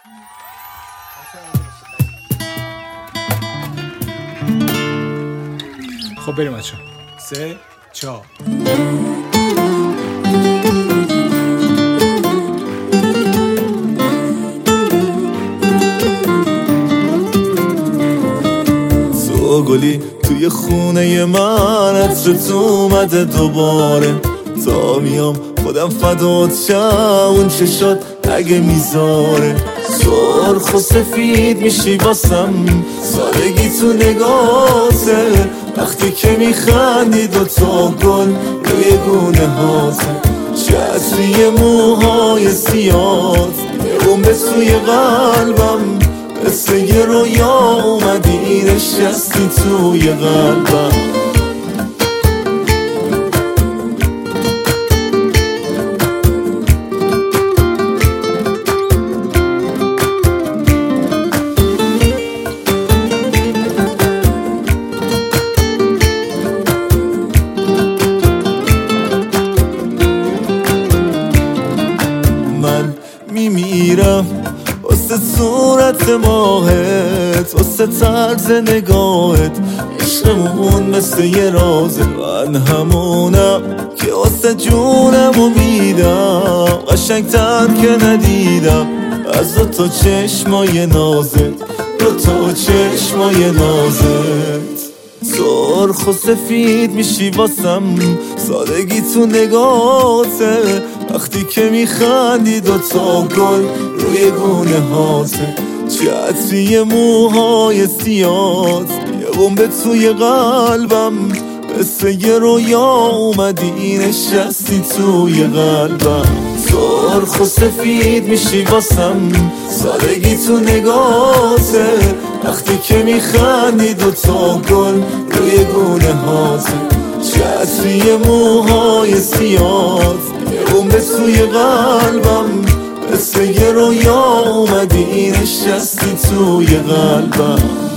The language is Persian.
خب بریم بچه‌ها. 3 4 تو گلی توی خونه من، عطرت اومده دوباره. تا میام خودم فدات شم، اون چشات اگه میذاره. سرخ و سفید میشی واسم، سادگی تو نگاته. وقتی که میخندی دوتا گل روی گونه هاته. چتری موهای سیاد یه به توی قلبم، مثل یه رویا اومدی نشستی توی قلبم. من میمیرم واسه صورت ماهت، واسه طرز نگاهت. عشقمون مثل یه رازه، من همونم که واسه جونمو میدم. قشنگ‌تر که ندیدم از دوتا چشمای نازت، دوتا چشمای نازت. سرخ و سفید میشی واسم، سادگی تو نگاته. وقتی که میخندی دوتا گل روی گونه هاته. چتری موهای سیاد یه بمب توی قلبم، مثل یه رویا اومدی نشستی توی قلبم. سرخ و سفید میشی واسم، سادگی تو نگاته. وقتی که میخندی دوتا گل روی گونه هاته. چتری موهای سیاد یه بمب توی قلبم، مثل یه رویا اومدی نشستی توی قلبم.